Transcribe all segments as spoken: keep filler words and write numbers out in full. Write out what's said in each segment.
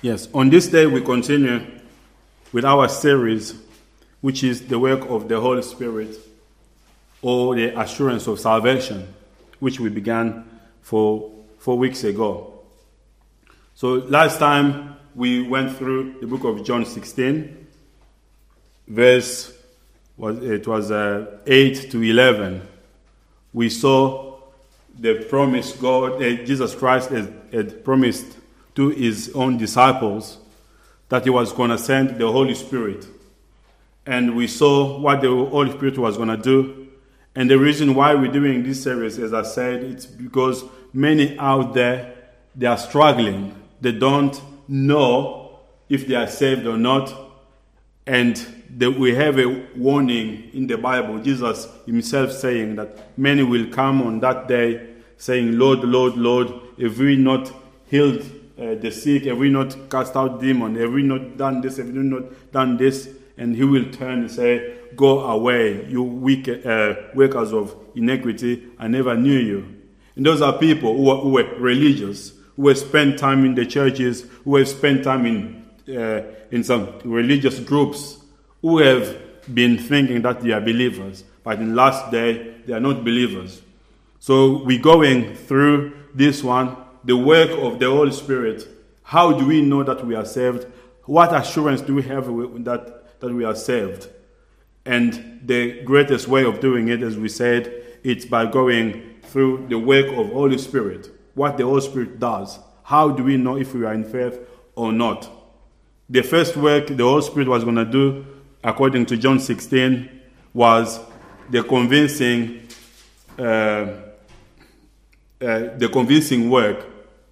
Yes, on this day we continue with our series, which is the work of the Holy Spirit, or the assurance of salvation, which we began for four weeks ago. So last time we went through the book of John sixteen, verse was it was uh, eight to eleven. We saw the promise God, uh, Jesus Christ had, had promised to his own disciples that he was going to send the Holy Spirit. And we saw what the Holy Spirit was going to do. And the reason why we're doing this series, as I said, it's because many out there, they are struggling. They don't know if they are saved or not. And the, we have a warning in the Bible, Jesus himself saying that many will come on that day saying, Lord, Lord, Lord, have we not healed uh, the sick? Have we not cast out demons? Have we not done this? Have we not done this? And he will turn and say, go away, you weak uh, workers of iniquity, I never knew you. And those are people who, are, who were religious, who have spent time in the churches, who have spent time in uh, in some religious groups, who have been thinking that they are believers, but in the last day, they are not believers. So we're going through this one, the work of the Holy Spirit. How do we know that we are saved? What assurance do we have that, that we are saved? And the greatest way of doing it, as we said, it's by going through the work of Holy Spirit. What the Holy Spirit does. How do we know if we are in faith or not? The first work the Holy Spirit was going to do, according to John sixteen, was the convincing, uh, uh, the convincing work.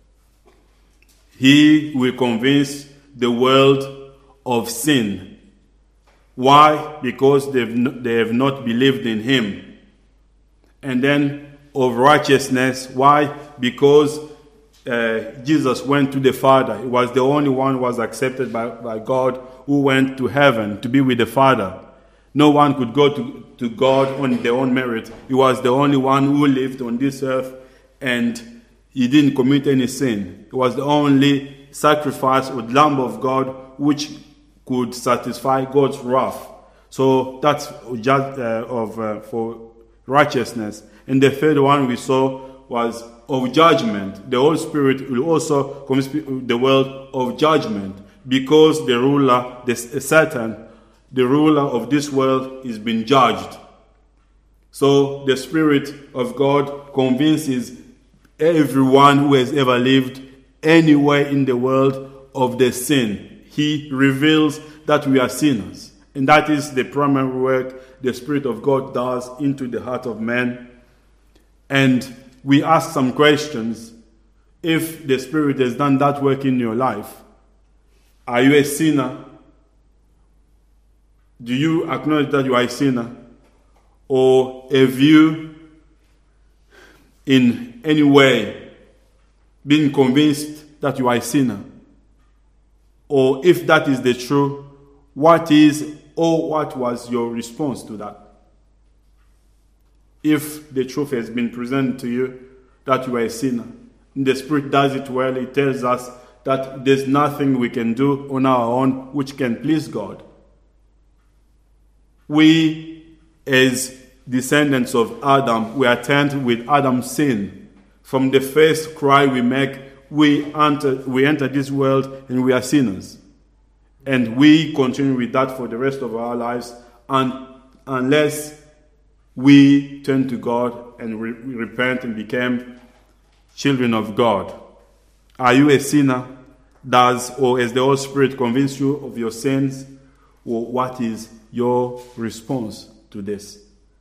He will convince the world of sin. Why? Because they've n- they have not believed in him. And then of righteousness. Why? Because uh, Jesus went to the Father. He was the only one who was accepted by, by God, who went to heaven to be with the Father. No one could go to, to God on their own merit. He was the only one who lived on this earth, and he didn't commit any sin. He was the only sacrifice or Lamb of God which could satisfy God's wrath. So that's just uh, of uh, for righteousness. And the third one we saw was of judgment. The Holy Spirit will also convince the world of judgment, because the ruler, the Satan, the ruler of this world, is being judged. So the Spirit of God convinces everyone who has ever lived anywhere in the world of their sin. He reveals that we are sinners. And that is the primary work the Spirit of God does into the heart of man. And we ask some questions. If the Spirit has done that work in your life, are you a sinner? Do you acknowledge that you are a sinner? Or have you, in any way, been convinced that you are a sinner? Or if that is the truth, what is or what was your response to that? If the truth has been presented to you that you are a sinner, and the Spirit does it well, it tells us that there's nothing we can do on our own which can please God. We, as descendants of Adam, we are tainted with Adam's sin. From the first cry we make, we enter, we enter this world and we are sinners. And we continue with that for the rest of our lives, and unless we turn to God and re- repent and become children of God. Are you a sinner? Does, or has the Holy Spirit convince you of your sins? Or what is your response to this?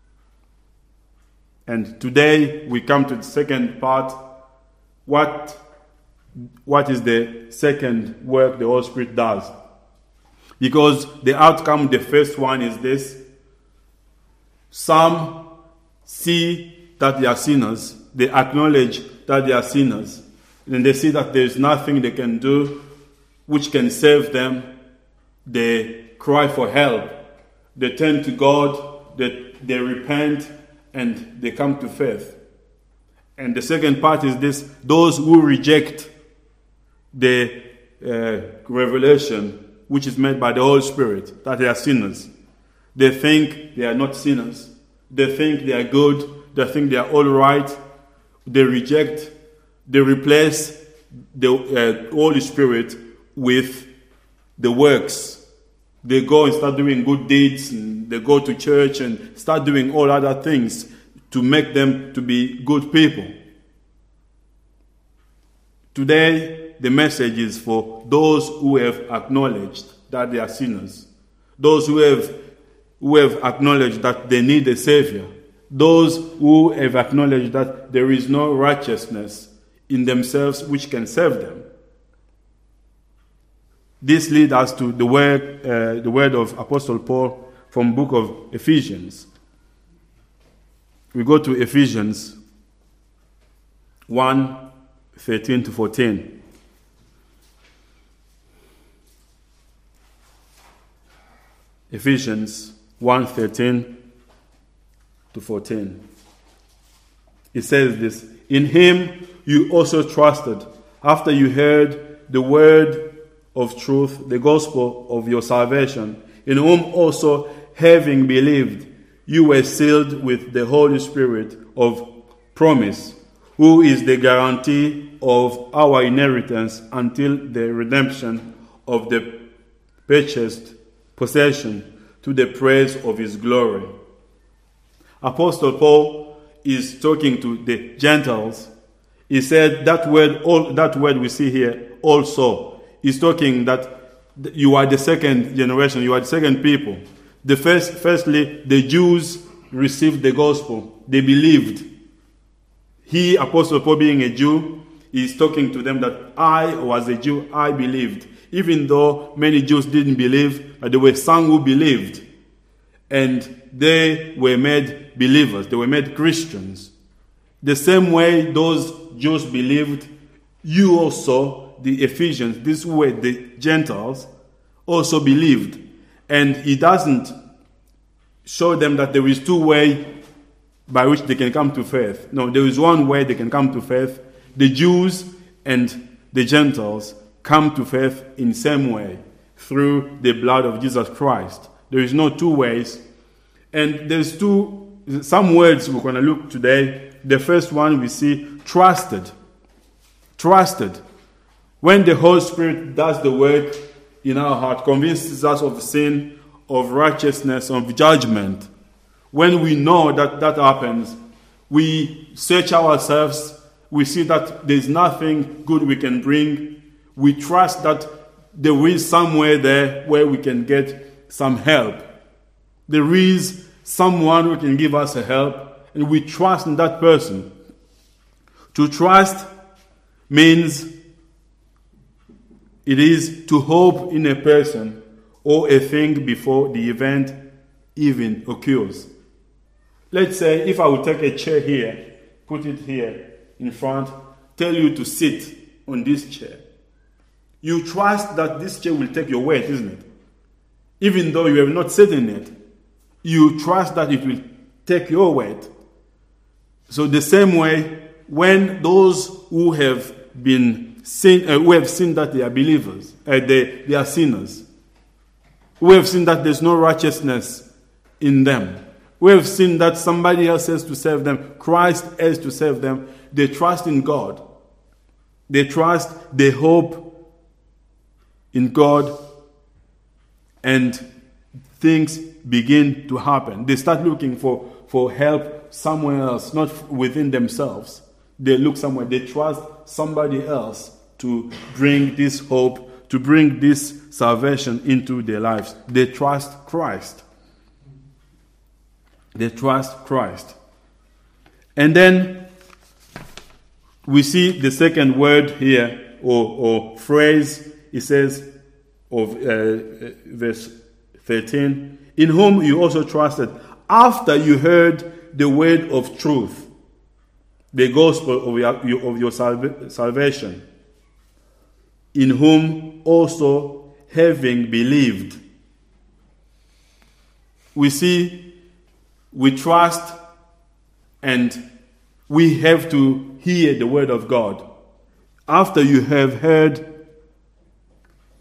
And today we come to the second part. What, what is the second work the Holy Spirit does? Because the outcome, the first one is this. Some see that they are sinners. They acknowledge that they are sinners. And they see that there is nothing they can do which can save them. They cry for help. They turn to God. They, they repent and they come to faith. And the second part is this: those who reject the uh, revelation which is made by the Holy Spirit, that they are sinners. They think they are not sinners. They think they are good. They think they are all right. They reject, they replace the uh, Holy Spirit with the works. They go and start doing good deeds, and they go to church and start doing all other things to make them to be good people. Today, the message is for those who have acknowledged that they are sinners. Those who have, who have acknowledged that they need a Savior. Those who have acknowledged that there is no righteousness in themselves which can save them. This leads us to the word, uh, the word of Apostle Paul from the book of Ephesians. We go to Ephesians one, thirteen to fourteen. Ephesians one, thirteen to fourteen. It says this: in him you also trusted, after you heard the word of truth, the gospel of your salvation, in whom also, having believed, you were sealed with the Holy Spirit of promise, who is the guarantee of our inheritance until the redemption of the purchased possession, to the praise of his glory. Apostle Paul is talking to the Gentiles. He said that word, all that word we see here also, is talking that you are the second generation, you are the second people. The first, firstly, the Jews received the gospel. They believed. He, Apostle Paul, being a Jew, is talking to them that I was a Jew, I believed. Even though many Jews didn't believe, but there were some who believed. And they were made believers. They were made Christians. The same way those Jews believed, you also, the Ephesians, these were the Gentiles, also believed. And he doesn't show them that there is two ways by which they can come to faith. No, there is one way they can come to faith. The Jews and the Gentiles come to faith in the same way, through the blood of Jesus Christ. There is no two ways. And there's two, some words we're going to look today. The first one we see, trusted. Trusted. When the Holy Spirit does the work in our heart, convinces us of sin, of righteousness, of judgment, when we know that that happens, we search ourselves, we see that there's nothing good we can bring. We trust that there is somewhere there where we can get some help. There is someone who can give us a help, and we trust in that person. To trust means it is to hope in a person or a thing before the event even occurs. Let's say if I would take a chair here, put it here in front, tell you to sit on this chair. You trust that this chair will take your weight, isn't it? Even though you have not sat in it, you trust that it will take your weight. So the same way, when those who have been Sin, uh, we have seen that they are believers, uh, they, they are sinners. We have seen that there's no righteousness in them. We have seen that somebody else has to save them. Christ has to save them. They trust in God. They trust, they hope in God, and things begin to happen. They start looking for, for help somewhere else, not within themselves. They look somewhere. They trust somebody else to bring this hope, to bring this salvation into their lives. They trust Christ. They trust Christ. And then we see the second word here, or, or phrase. It says, of uh, verse thirteen, in whom you also trusted, after you heard the word of truth, the gospel of your, of your salva- salvation, in whom also having believed. We see, we trust, and we have to hear the word of God. After you have heard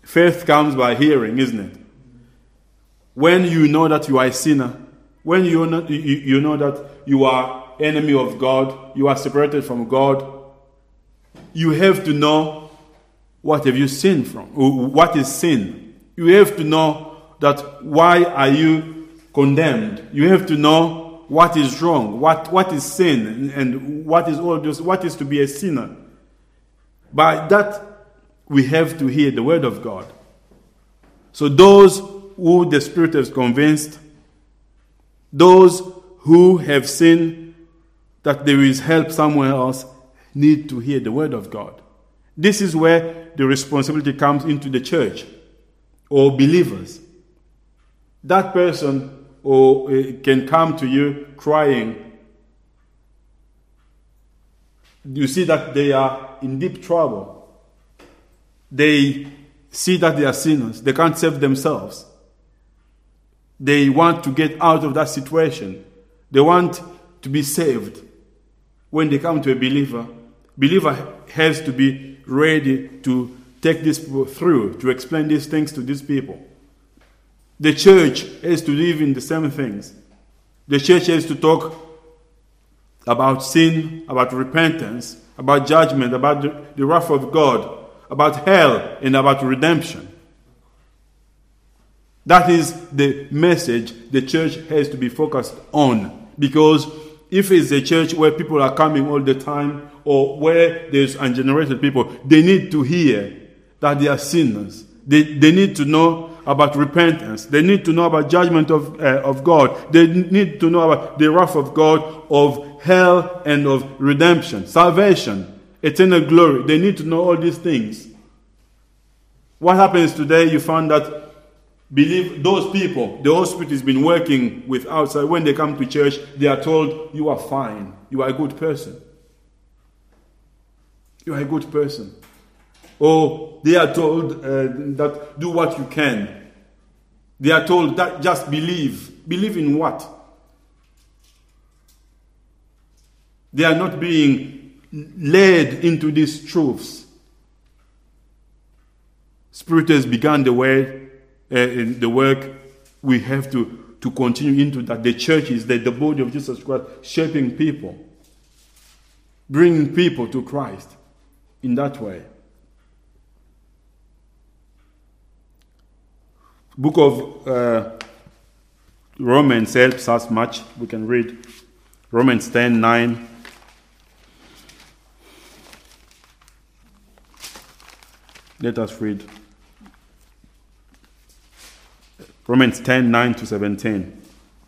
Faith comes by hearing, isn't it? When you know that you are a sinner, when you know, you, you know that you are enemy of God, you are separated from God, you have to know what have you sinned from, what is sin. You have to know that why are you condemned. You have to know what is wrong, what, what is sin, and, and what is all this, what is to be a sinner. By that, we have to hear the word of God. So those who the Spirit has convinced, those who have seen that there is help somewhere else, need to hear the word of God. This is where the responsibility comes into the church or believers. That person or uh, can come to you crying. You see that they are in deep trouble. They see that they are sinners. They can't save themselves. They want to get out of that situation. They want to be saved. When they come to a believer, believer has to be ready to take this through, to explain these things to these people. The church has to live in the same things. The church has to talk about sin, about repentance, about judgment, about the, the wrath of God, about hell, and about redemption. That is the message the church has to be focused on. Because if it's a church where people are coming all the time, or where there's ungenerated people, they need to hear that they are sinners. They, they need to know about repentance. They need to know about judgment of, uh, of God. They need to know about the wrath of God, of hell, and of redemption, salvation, eternal glory. They need to know all these things. What happens today, you find that believe those people, the Holy Spirit has been working with outside. When they come to church, they are told, you are fine. You are a good person. You are a good person. Or they are told uh, that do what you can. They are told that just believe. Believe in what? They are not being led into these truths. Spirit has begun the way, uh, in the work. We have to, to continue into that. The church is the, the body of Jesus Christ, shaping people, bringing people to Christ in that way. Book of uh, Romans helps us much. We can read Romans ten nine. Let us read Romans ten nine to seventeen.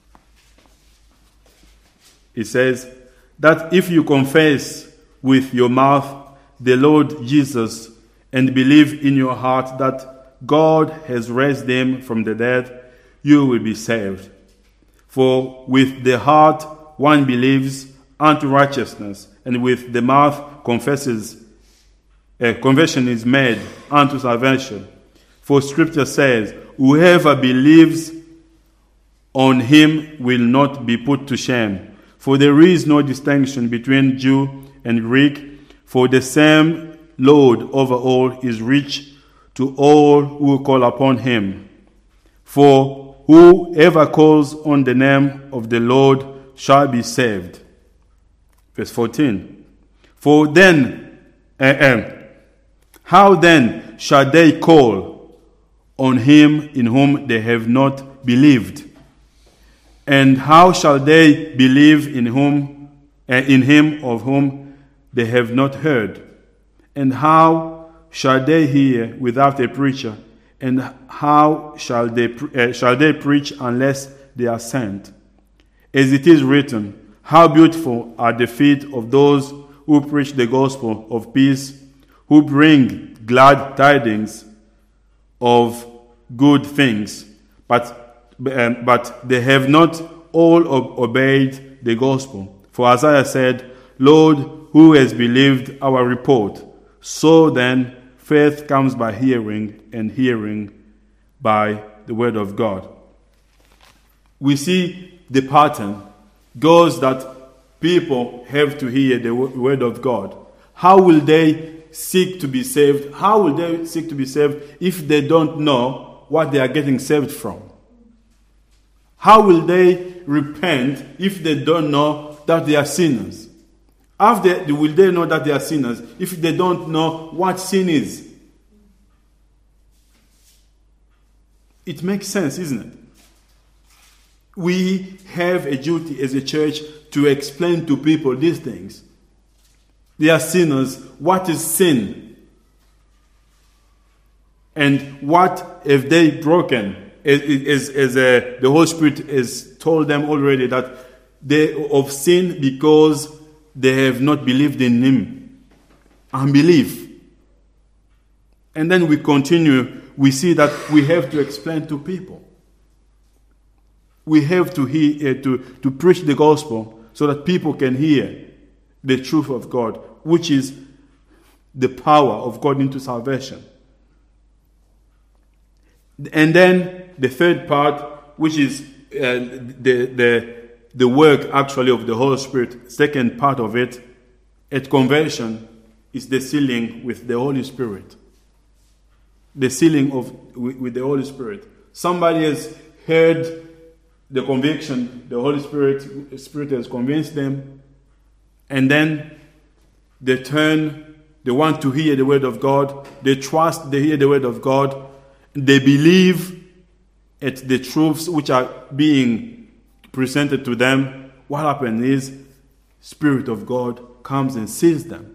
It says that if you confess with your mouth the Lord Jesus and believe in your heart that God has raised him from the dead, you will be saved. For with the heart one believes unto righteousness, and with the mouth confesses, uh, confession is made unto salvation. For Scripture says, whoever believes on him will not be put to shame. For there is no distinction between Jew and Greek, for the same Lord over all is rich to all who call upon him. For whoever calls on the name of the Lord shall be saved. Verse fourteen. For then, uh, uh, how then shall they call on him in whom they have not believed? And how shall they believe in whom, uh, in him of whom they have not heard? And how shall they hear without a preacher? And how shall they uh, shall they preach unless they are sent? As it is written, how beautiful are the feet of those who preach the gospel of peace, who bring glad tidings of good things. But um, but they have not all ob- obeyed the gospel. For Isaiah said, Lord, who has believed our report? So then, faith comes by hearing, and hearing by the word of God. We see the pattern goes that people have to hear the word of God. How will they seek to be saved? How will they seek to be saved if they don't know what they are getting saved from? How will they repent if they don't know that they are sinners? How they, will they know that they are sinners if they don't know what sin is? It makes sense, isn't it? We have a duty as a church to explain to people these things. They are sinners. What is sin? And what have they broken? As, as, as uh, the Holy Spirit has told them already that they of sin because they have not believed in Him. Unbelief. And then we continue. We see that we have to explain to people. We have to hear, uh, to, to preach the gospel so that people can hear the truth of God, which is the power of God into salvation. And then the third part, which is uh, the, the, the work actually of the Holy Spirit, second part of it, at conversion, is the sealing with the Holy Spirit. The sealing of with, with the Holy Spirit. Somebody has heard the conviction, the Holy Spirit, Spirit has convinced them, and then they turn, they want to hear the word of God, they trust, they hear the word of God, they believe at the truths which are being presented to them. What happens is, Spirit of God comes and seals them.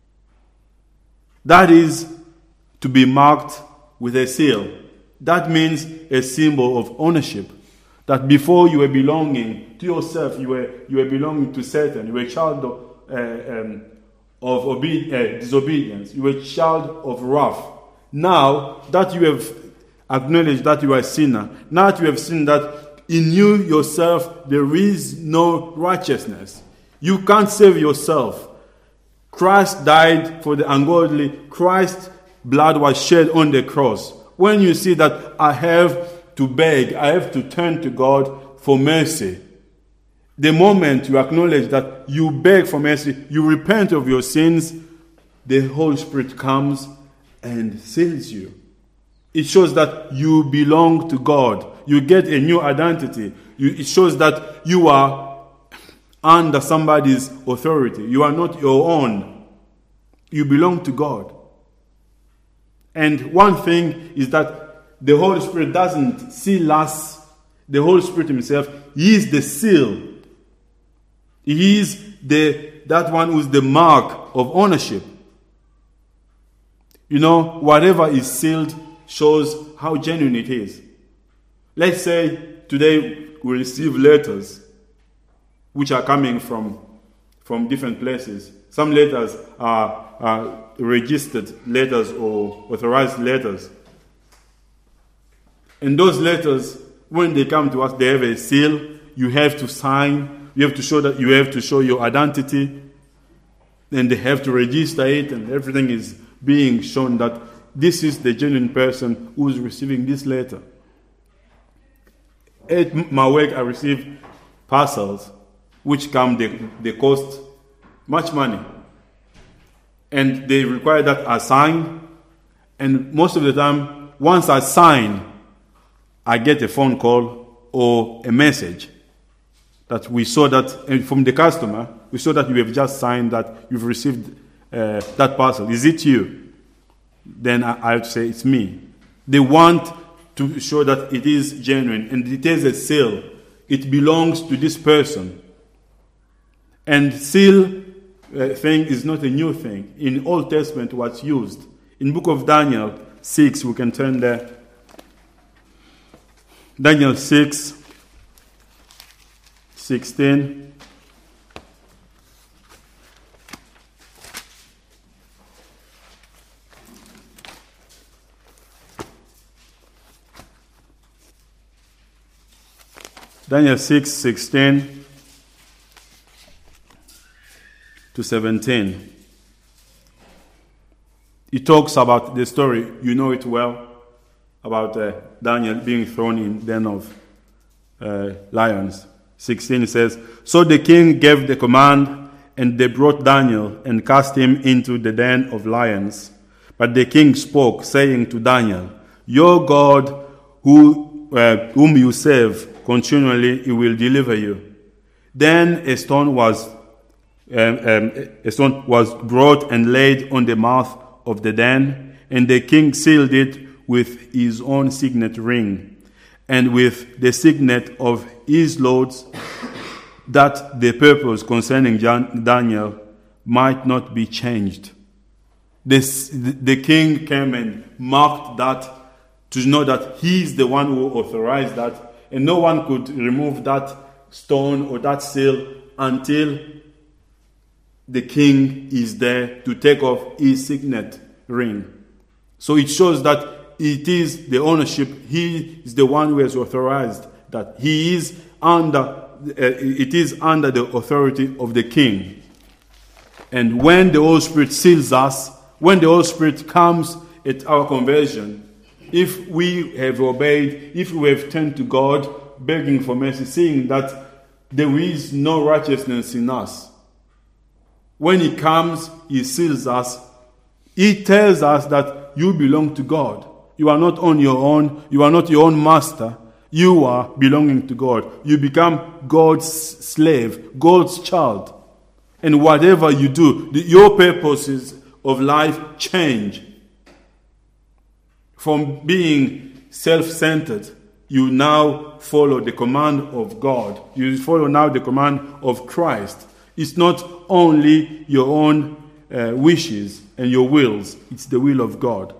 That is to be marked with a seal. That means a symbol of ownership. That before you were belonging to yourself, you were you were belonging to Satan. You were a child of, uh, um, of obe- uh, disobedience. You were a child of wrath. Now that you have acknowledged that you are a sinner, now that you have seen that in you yourself there is no righteousness, you can't save yourself. Christ died for the ungodly. Christ's blood was shed on the cross. When you see that I have to beg, I have to turn to God for mercy. The moment you acknowledge that you beg for mercy, you repent of your sins, the Holy Spirit comes and seals you. It shows that you belong to God. You get a new identity. You, it shows that you are under somebody's authority. You are not your own. You belong to God. And one thing is that the Holy Spirit doesn't seal us. The Holy Spirit Himself, He is the seal. He is the that one who is the mark of ownership. You know, whatever is sealed shows how genuine it is. Let's say today we receive letters which are coming from, from different places. Some letters are, are registered letters or authorized letters. And those letters, when they come to us, they have a seal. You have to sign. You have to show that you have to show your identity. Then they have to register it, and everything is being shown that this is the genuine person who is receiving this letter. At my work, I receive parcels which come, they, they cost much money. And they require that I sign. And most of the time, once I sign, I get a phone call or a message that we saw that from the customer, we saw that you have just signed that you've received uh, that parcel. Is it you? Then I, I have to say it's me. They want to show that it is genuine and it is a seal. It belongs to this person. And seal uh, thing is not a new thing. In Old Testament, what's used. In book of Daniel six, we can turn there. Daniel six, sixteen. Daniel six, sixteen to seventeen. He talks about the story, you know it well, about uh, Daniel being thrown in den of uh, lions. sixteen says, so the king gave the command, and they brought Daniel and cast him into the den of lions. But the king spoke, saying to Daniel, Your God, who, uh, whom you serve continually, he will deliver you. Then a stone was um, um, a stone was brought and laid on the mouth of the den, and the king sealed it with his own signet ring, and with the signet of his lords, that the purpose concerning Jan- Daniel might not be changed. This, the king came and marked that to know that he is the one who authorized that, and no one could remove that stone or that seal until the king is there to take off his signet ring. So it shows that it is the ownership. He is the one who has authorized that. He is under. Uh, it is under the authority of the king. And when the Holy Spirit seals us, when the Holy Spirit comes at our conversion, if we have obeyed, if we have turned to God, begging for mercy, seeing that there is no righteousness in us, when He comes, He seals us. He tells us that you belong to God. You are not on your own. You are not your own master. You are belonging to God. You become God's slave, God's child. And whatever you do, the, your purposes of life change. From being self-centered, you now follow the command of God. You follow now the command of Christ. It's not only your own uh, wishes and your wills. It's the will of God.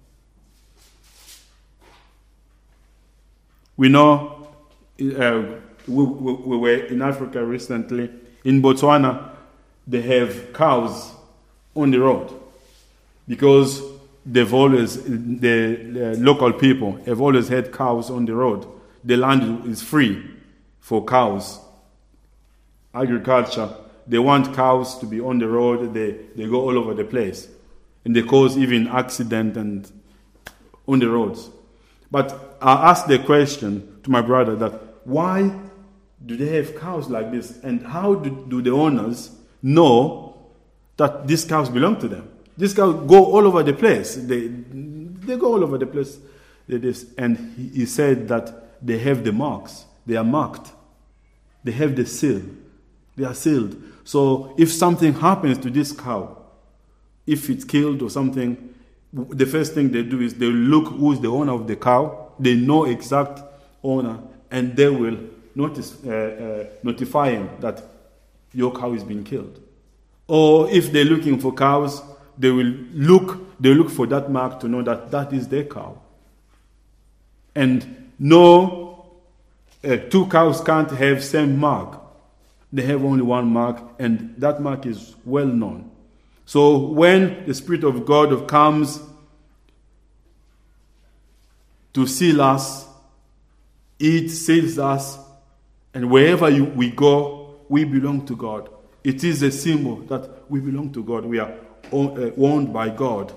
We know uh, we, we, we were in Africa recently. In Botswana, they have cows on the road because they've always, the, the local people have always had cows on the road. The land is free for cows. Agriculture, they want cows to be on the road. They, they go all over the place. And they cause even accident and on the roads. But I asked the question to my brother that why do they have cows like this? And how do, do the owners know that these cows belong to them? These cows go all over the place. They, they go all over the place. And he, he said that they have the marks. They are marked. They have the seal. They are sealed. So if something happens to this cow, if it's killed or something, the first thing they do is they look who's the owner of the cow. They know exact owner, and they will notice, uh, uh, notify him that your cow is being killed. Or if they're looking for cows, they will look. They look for that mark to know that that is their cow. And no, uh, two cows can't have same mark. They have only one mark, and that mark is well known. So when the Spirit of God comes to seal us, it seals us, and wherever you, we go, we belong to God. It is a symbol that we belong to God. We are owned by God.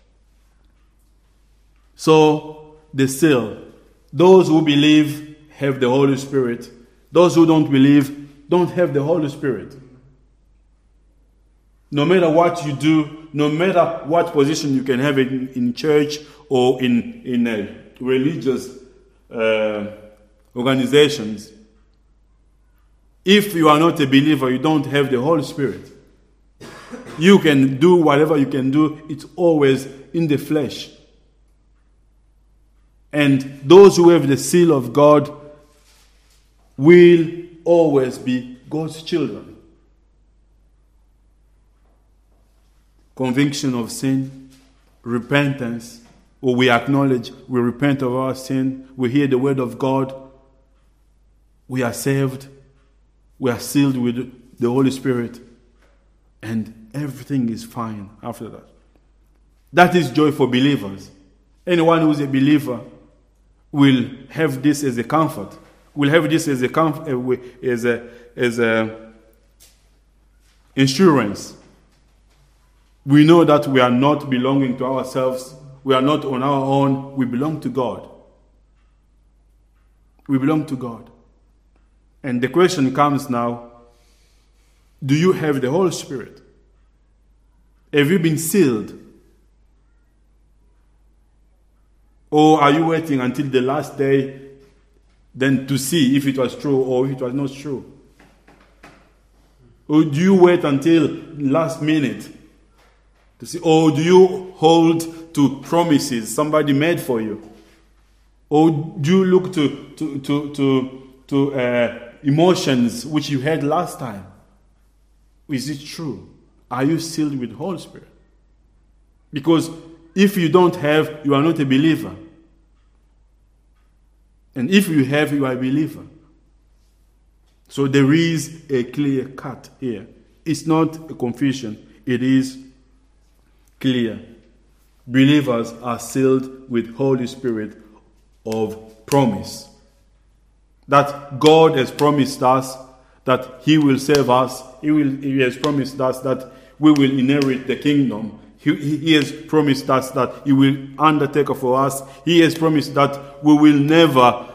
So the seal, those who believe have the Holy Spirit. Those who don't believe don't have the Holy Spirit. No matter what you do, no matter what position you can have in, in church or in, in uh, religious uh, organizations, if you are not a believer, you don't have the Holy Spirit. You can do whatever you can do, it's always in the flesh. And those who have the seal of God will always be God's children. Conviction of sin, repentance, or we acknowledge, we repent of our sin, we hear the word of God, we are saved, we are sealed with the Holy Spirit, and everything is fine after that. That is joy for believers. Anyone who is a believer will have this as a comfort, will have this as a comfort, as a, as a insurance. We know that we are not belonging to ourselves. We are not on our own. We belong to God. We belong to God. And the question comes now, Do you have the Holy Spirit? Have you been sealed? Or are you waiting until the last day then to see if it was true or if it was not true? Or do you wait until last minute to see? Or do you hold to promises somebody made for you? Or do you look to to to to, to uh, emotions which you had last time? Is it true? Are you sealed with the Holy Spirit? Because if you don't have, you are not a believer. And if you have, you are a believer. So there is a clear cut here. It's not a confusion. It is clear. Believers are sealed with Holy Spirit of promise. That God has promised us that He will save us. He will. He has promised us that we will inherit the kingdom. He, he has promised us that He will undertake for us. He has promised that we will never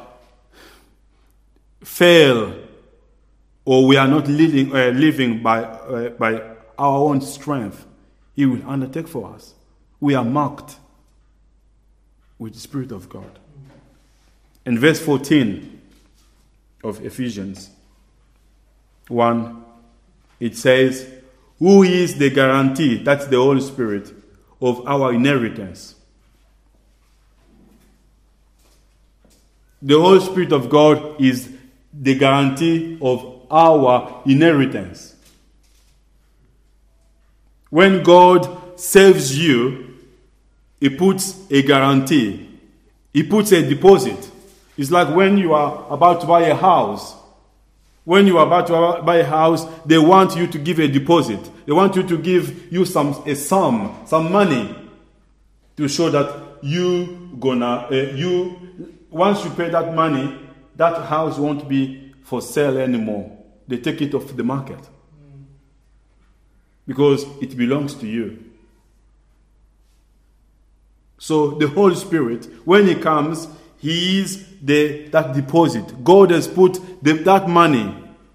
fail, or we are not living, uh, living by, uh, by our own strength. He will undertake for us. We are marked with the Spirit of God. In verse fourteen of Ephesians one, it says, who is the guarantee, that's the Holy Spirit, of our inheritance. The Holy Spirit of God is the guarantee of our inheritance. When God saves you, He puts a guarantee. He puts a deposit. It's like when you are about to buy a house. When you are about to buy a house, they want you to give a deposit. They want you to give you some a sum, some money, to show that you gonna uh, you once you pay that money, that house won't be for sale anymore. They take it off the market because it belongs to you. So the Holy Spirit, when He comes, He is the that deposit. God has put the, that money.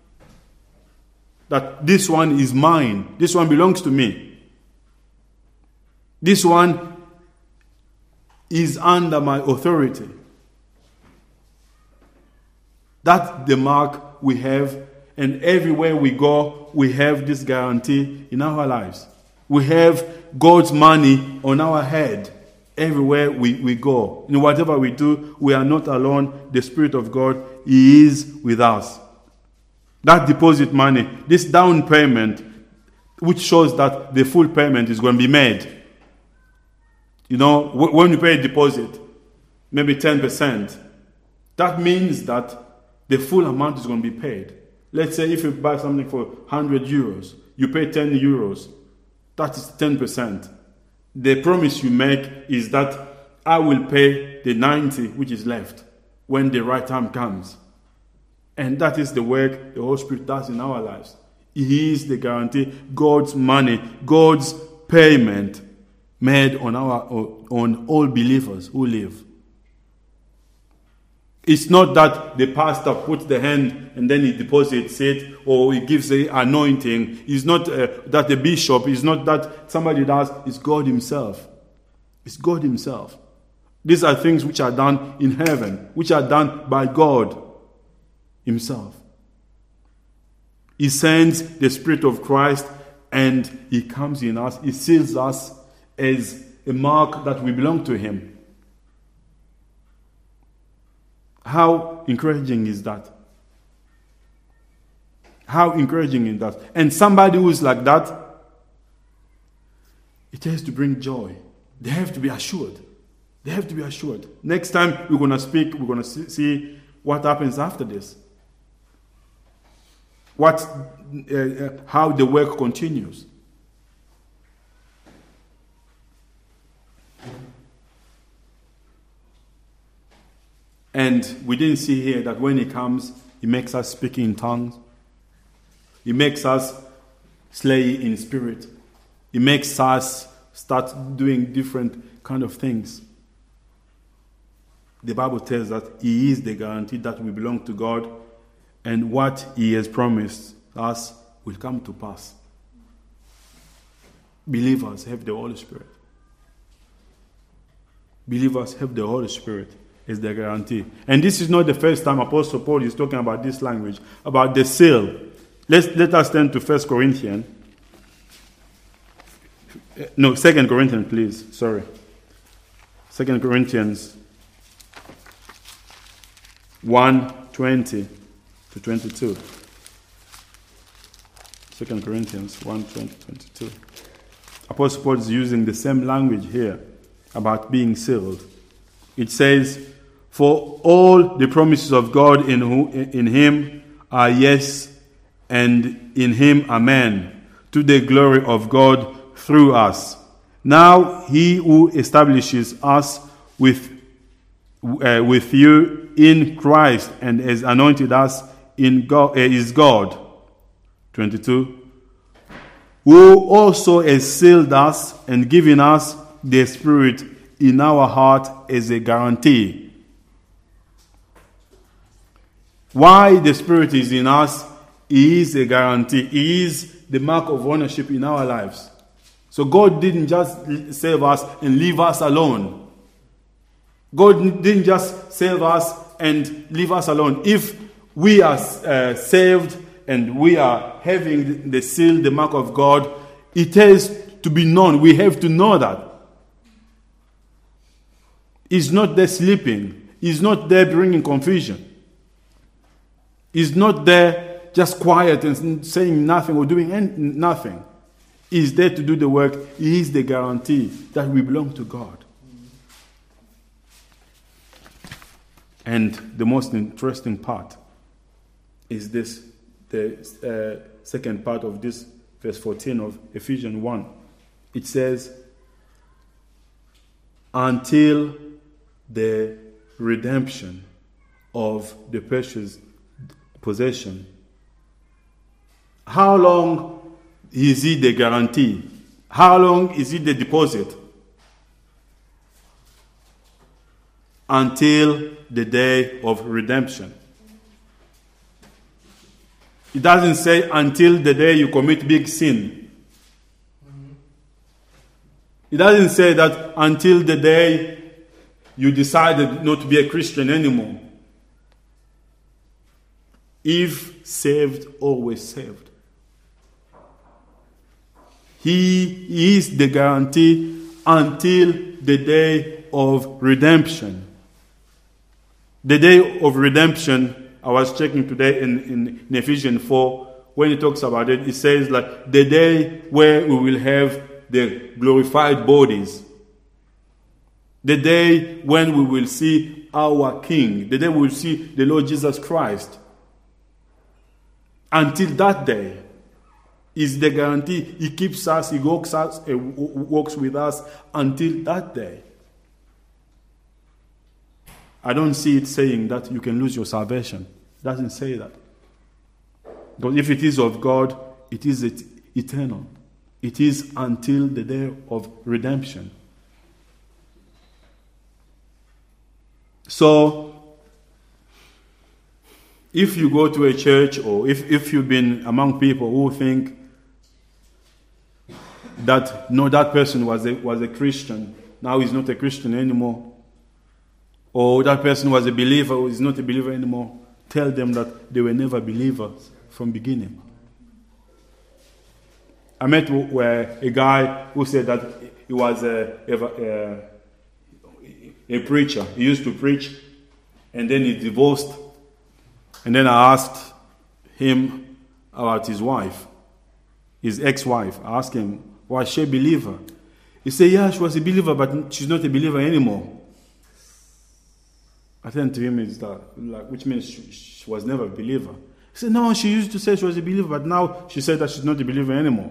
That this one is mine. This one belongs to me. This one is under my authority. That's the mark we have, and everywhere we go, we have this guarantee in our lives. We have God's money on our head. Everywhere we, we go, in whatever we do, we are not alone. The Spirit of God, He is with us. That deposit money, this down payment, which shows that the full payment is going to be made. You know, when you pay a deposit, maybe ten percent, that means that the full amount is going to be paid. Let's say if you buy something for one hundred euros, you pay ten euros, that is ten percent. The promise you make is that I will pay the ninety which is left when the right time comes. And that is the work the Holy Spirit does in our lives. He is the guarantee, God's money, God's payment made on our on all believers who live. It's not that the pastor puts the hand and then he deposits it, or he gives the anointing. It's not uh, that the bishop, it's not that somebody does, it's God Himself. It's God Himself. These are things which are done in heaven, which are done by God Himself. He sends the Spirit of Christ and He comes in us. He seals us as a mark that we belong to Him. How encouraging is that? How encouraging is that? And somebody who is like that, it has to bring joy. They have to be assured. They have to be assured. Next time we're going to speak, we're going to see what happens after this. What, uh, uh, how the work continues. And we didn't see here that when He comes, He makes us speak in tongues. He makes us slay in spirit. He makes us start doing different kind of things. The Bible tells that He is the guarantee that we belong to God, and what He has promised us, will come to pass. Believers have the Holy Spirit. Believers have the Holy Spirit as the guarantee. And this is not the first time Apostle Paul is talking about this language, about the seal. Let's, let us turn to First Corinthians. No, Second Corinthians, please. Sorry. Second Corinthians one, twenty to twenty-two. Second Corinthians one, twenty to twenty-two. Apostle Paul is using the same language here about being sealed. It says, "For all the promises of God in, who, in him are yes, and in him amen, to the glory of God through us. Now he who establishes us with, uh, with you in Christ and has anointed us in God, uh, is God." twenty-two. "Who also has sealed us and given us the Spirit in our heart as a guarantee." Why the Spirit is in us is a guarantee. It is the mark of ownership in our lives. So God didn't just save us and leave us alone. God didn't just save us and leave us alone. If we are uh, saved and we are having the seal, the mark of God, it has to be known. We have to know that. He's not there sleeping. He's not there bringing confusion. He's not there just quiet and saying nothing or doing nothing. He's there to do the work. He is the guarantee that we belong to God. And the most interesting part is this, the uh, second part of this verse fourteen of Ephesians one. It says, "Until the redemption of the precious possession." How long is it the guarantee? How long is it the deposit? Until the day of redemption. It doesn't say until the day you commit big sin. It doesn't say that until the day you decided not to be a Christian anymore. If saved, always saved. He is the guarantee until the day of redemption. The day of redemption, I was checking today in, in, in Ephesians four, when it talks about it, it says like the day where we will have the glorified bodies. The day when we will see our King. The day we will see the Lord Jesus Christ. Until that day is the guarantee. He keeps us, He walks us, He walks with us until that day. I don't see it saying that you can lose your salvation. It doesn't say that. Because if it is of God, it is eternal. It is until the day of redemption. So, if you go to a church or if, if you've been among people who think that, no, that person was a, was a Christian, now he's not a Christian anymore, or that person was a believer who is not a believer anymore, tell them that they were never believers from beginning. I met where a guy who said that he was a, a, a preacher. He used to preach, and then he divorced. And then I asked him about his wife, his ex-wife. I asked him, was she a believer? He said, yeah, she was a believer, but she's not a believer anymore. I turned to him, is that, like, which means she, she was never a believer. He said, no, she used to say she was a believer, but now she said that she's not a believer anymore.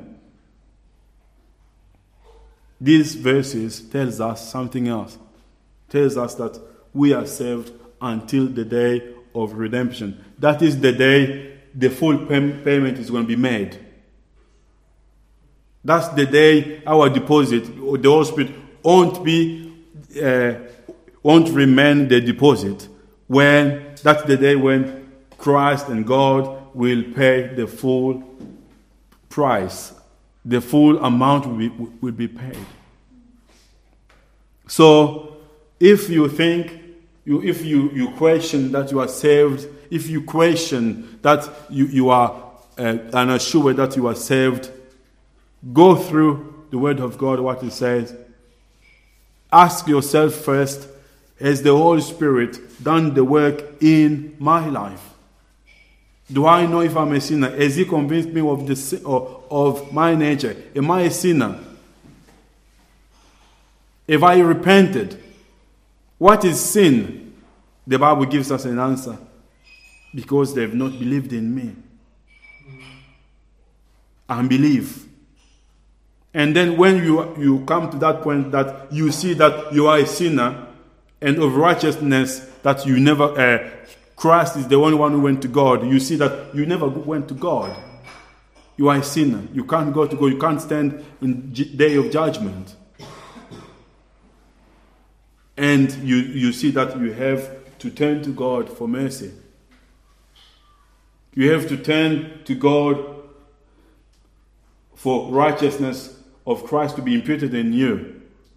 These verses tells us something else. Tells us that we are saved until the day of redemption. That is the day the full pay- payment is going to be made. That's the day our deposit, or the Holy Spirit, won't be, uh, won't remain the deposit. When that's the day when Christ and God will pay the full price. The full amount will be, will be paid. So, if you think, you, if you, you question that you are saved, if you question that you, you are uh, unassured that you are saved, go through the Word of God, what it says. Ask yourself first, has the Holy Spirit done the work in my life? Do I know if I'm a sinner? Has He convinced me of the of, of my nature? Am I a sinner? Have I repented? What is sin? The Bible gives us an answer. Because they have not believed in me. Unbelief. And then when you, you come to that point that you see that you are a sinner and of righteousness that you never, uh, Christ is the only one who went to God. You see that you never went to God. You are a sinner. You can't go to God. You can't stand in the day of judgment. And you, you see that you have to turn to God for mercy. You have to turn to God for righteousness of Christ to be imputed in you.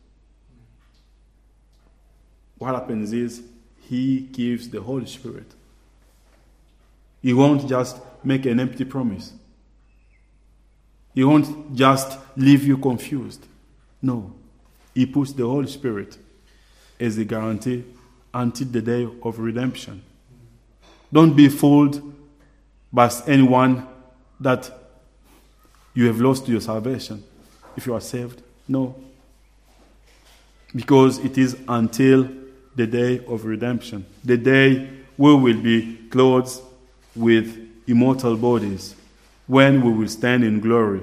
What happens is, He gives the Holy Spirit. He won't just make an empty promise. He won't just leave you confused. No. He puts the Holy Spirit as a guarantee until the day of redemption. Don't be fooled by anyone that you have lost your salvation if you are saved. No. Because it is until the day of redemption. The day we will be clothed with immortal bodies. When we will stand in glory.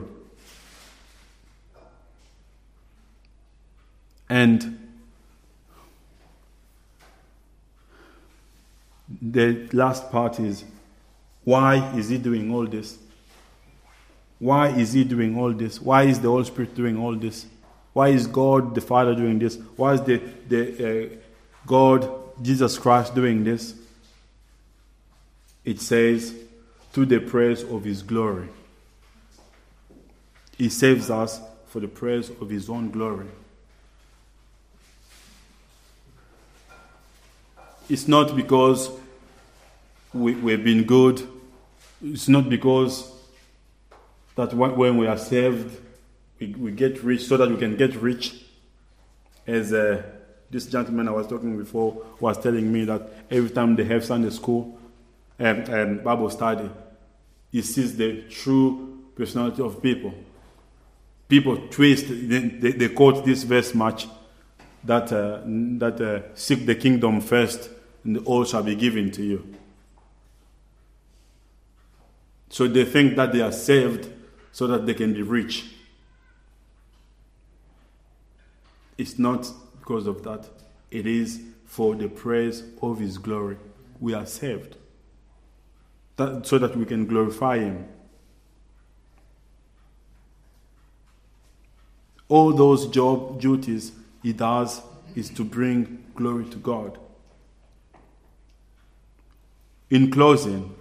And the last part is, why is He doing all this? Why is He doing all this? Why is the Holy Spirit doing all this? Why is God the Father doing this? Why is the, the uh, God, Jesus Christ, doing this? It says, to the praise of His glory. He saves us for the praise of His own glory. It's not because we, we've been good. It's not because that when we are saved, we, we get rich so that we can get rich. As uh, this gentleman I was talking before was telling me that every time they have Sunday school and, and Bible study, he sees the true personality of people. People twist, they, they, they quote this verse much, that, uh, that uh, seek the kingdom first and all shall be given to you. So they think that they are saved so that they can be rich. It's not because of that. It is for the praise of His glory. We are saved that, so that we can glorify Him. All those job duties He does is to bring glory to God. In closing,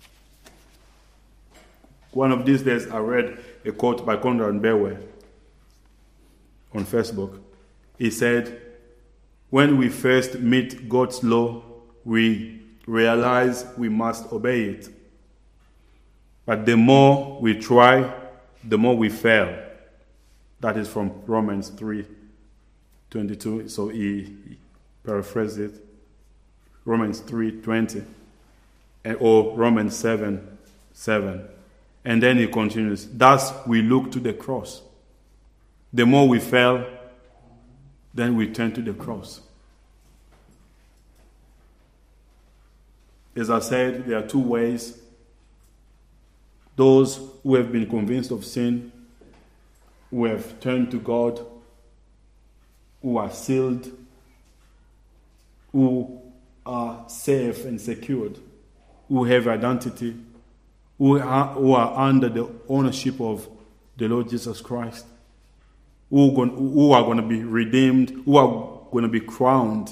one of these days I read a quote by Conrad Mbewe on Facebook. He said, when we first meet God's law, we realize we must obey it. But the more we try, the more we fail. That is from Romans three twenty-two. So he, he paraphrased it. Romans three twenty. Or Romans seven seven. And then he continues, thus we look to the cross. The more we fail, then we turn to the cross. As I said, there are two ways. Those who have been convinced of sin, who have turned to God, who are sealed, who are safe and secured, who have identity, who are, who are under the ownership of the Lord Jesus Christ, who, going, who are going to be redeemed, who are going to be crowned.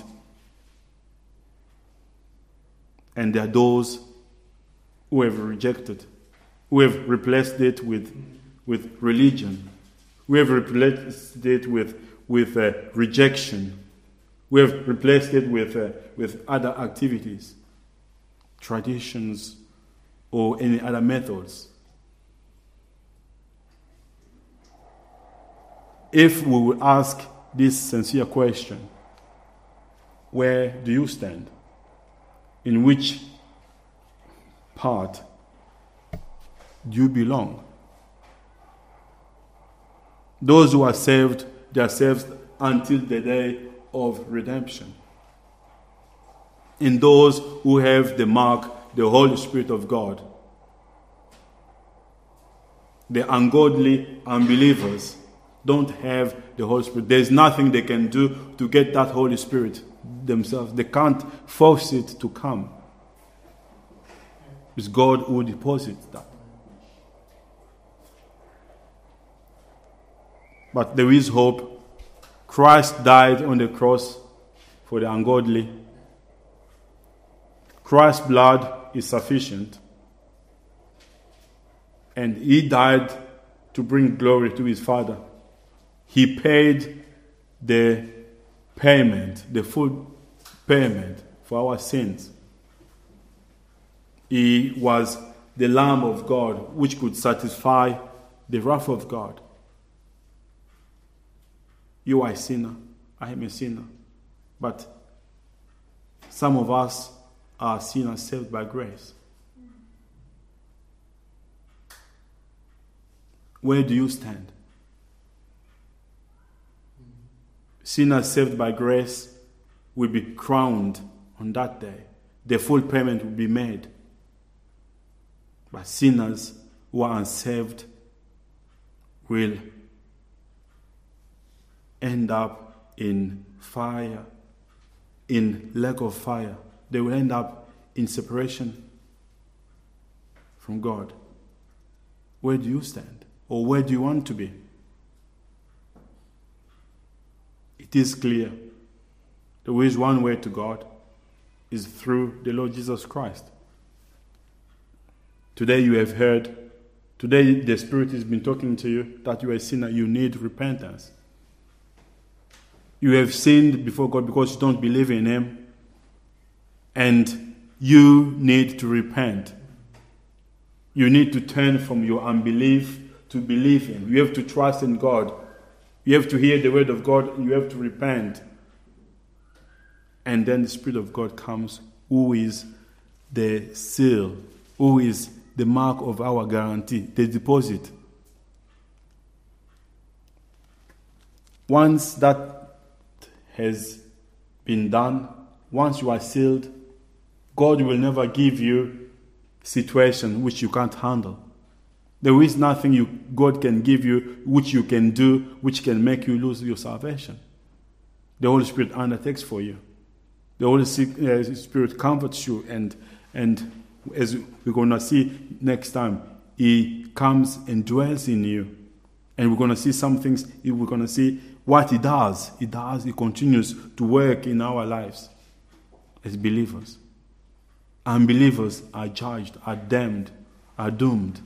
And there are those who have rejected, who have replaced it with with religion. We have replaced it with, with uh, rejection. We have replaced it with, uh, with other activities, traditions, or any other methods. If we would ask this sincere question, where do you stand? In which part do you belong? Those who are saved, they are saved until the day of redemption. And those who have the mark, the Holy Spirit of God, the ungodly unbelievers don't have the Holy Spirit. There's nothing they can do to get that Holy Spirit themselves. They can't force it to come. It's God who deposits that. But there is hope. Christ died on the cross for the ungodly. Christ's blood is sufficient. And he died to bring glory to his Father. He paid the payment, the full payment for our sins. He was the Lamb of God, which could satisfy the wrath of God. You are a sinner, I am a sinner. But some of us are sinners saved by grace. Where do you stand? Sinners saved by grace will be crowned on that day. The full payment will be made. But sinners who are unsaved will end up in fire, in lack of fire. They will end up in separation from God. Where do you stand? Or where do you want to be? It is clear. There is one way to God, is through the Lord Jesus Christ. Today you have heard, today the Spirit has been talking to you that you are a sinner, you need repentance. You have sinned before God because you don't believe in Him, and you need to repent. You need to turn from your unbelief to believe in. You have to trust in God. You have to hear the word of God. You have to repent. And then the Spirit of God comes, who is the seal, who is the mark of our guarantee, the deposit. Once that has been done, once you are sealed, God will never give you a situation which you can't handle. There is nothing you, God can give you which you can do, which can make you lose your salvation. The Holy Spirit undertakes for you. The Holy Spirit comforts you, and, and as we're going to see next time, He comes and dwells in you. And we're going to see some things, we're going to see what He does. He does, He continues to work in our lives as believers. Unbelievers are judged, are damned, are doomed.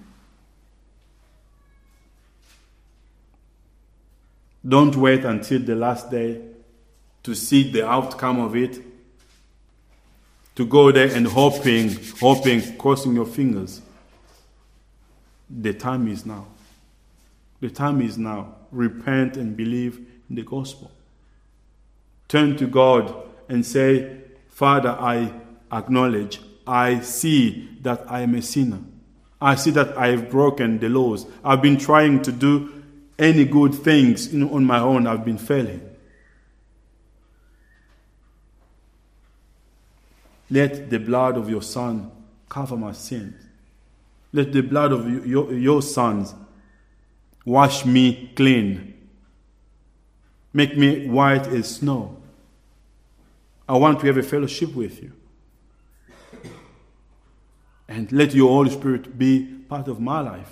Don't wait until the last day to see the outcome of it, to go there and hoping, hoping, crossing your fingers. The time is now. The time is now. Repent and believe in the gospel. Turn to God and say, Father, I acknowledge, I see that I am a sinner. I see that I have broken the laws. I've been trying to do any good things on my own. I've been failing. Let the blood of your Son cover my sins. Let the blood of your, your sons wash me clean. Make me white as snow. I want to have a fellowship with you. And let your Holy Spirit be part of my life.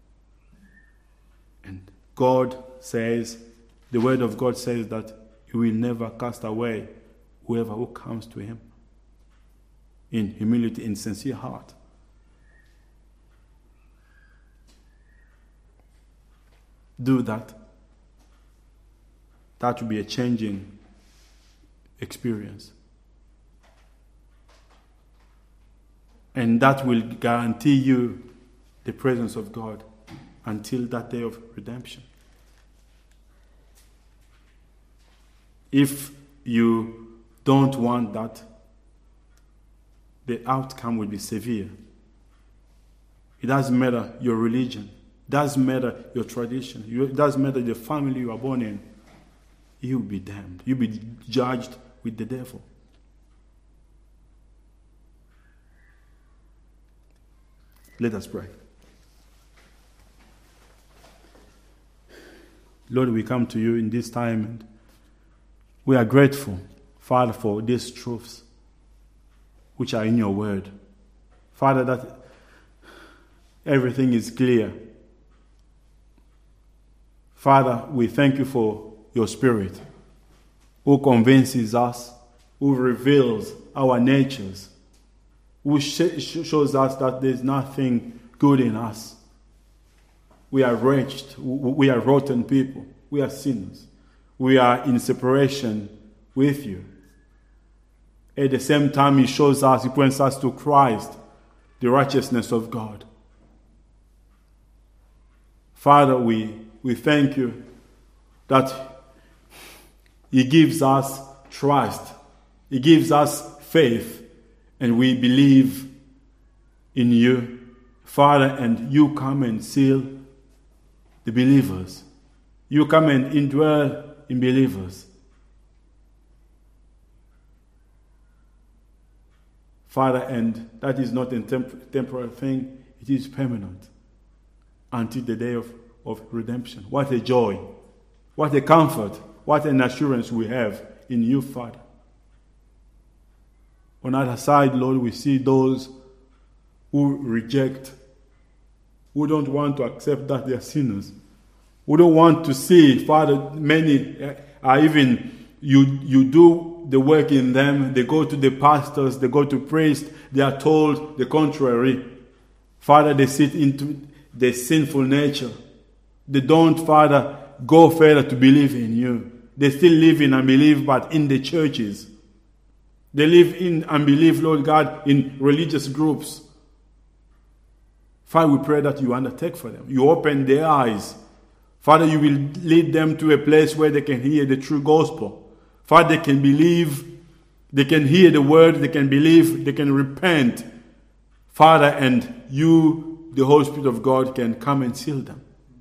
And God says, the word of God says that He will never cast away whoever who comes to Him in humility, in sincere heart. do that, that will be a changing experience. And that will guarantee you the presence of God until that day of redemption. If you don't want that, the outcome will be severe. It doesn't matter your religion. It doesn't matter your tradition. It doesn't matter the family you are born in. You'll be damned. You'll be judged with the devil. Let us pray. Lord, we come to you in this time and we are grateful, Father, for these truths which are in your word. Father, that everything is clear. Father, we thank you for your Spirit who convinces us, who reveals our natures, who sh- shows us that there's nothing good in us. We are wretched. We are rotten people. We are sinners. We are in separation with you. At the same time, he shows us, he points us to Christ, the righteousness of God. Father, we, we thank you that he gives us trust. He gives us faith. And we believe in you, Father, and you come and seal the believers. You come and indwell in believers. Father, and that is not a temp- temporary thing, it is permanent until the day of, of redemption. What a joy, what a comfort, what an assurance we have in you, Father. On the other side, Lord, we see those who reject, who don't want to accept that they are sinners, who don't want to see, Father, many are even, you, you do the work in them, they go to the pastors, they go to priests, they are told the contrary. Father, they sit into their sinful nature. They don't, Father, go further to believe in you. They still live in unbelief, but in the churches. They live in unbelief, Lord God, in religious groups. Father, we pray that you undertake for them. You open their eyes. Father, you will lead them to a place where they can hear the true gospel. Father, they can believe, they can hear the word, they can believe, they can repent. Father, and you, the Holy Spirit of God, can come and seal them.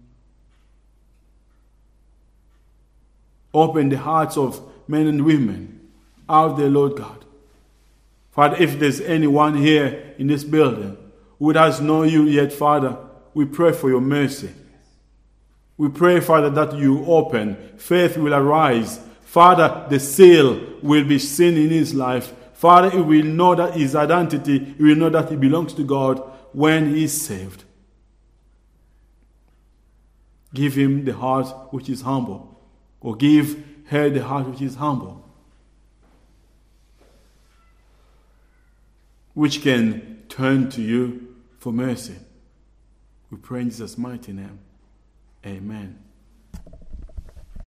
Open the hearts of men and women out there, Lord God. Father, if there's anyone here in this building who does know you yet, Father, we pray for your mercy. We pray, Father, that you open. Faith will arise. Father, the seal will be seen in his life. Father, he will know that his identity, he will know that he belongs to God when he is saved. Give him the heart which is humble, or give her the heart which is humble, which can turn to you for mercy. We pray in Jesus' mighty name. Amen.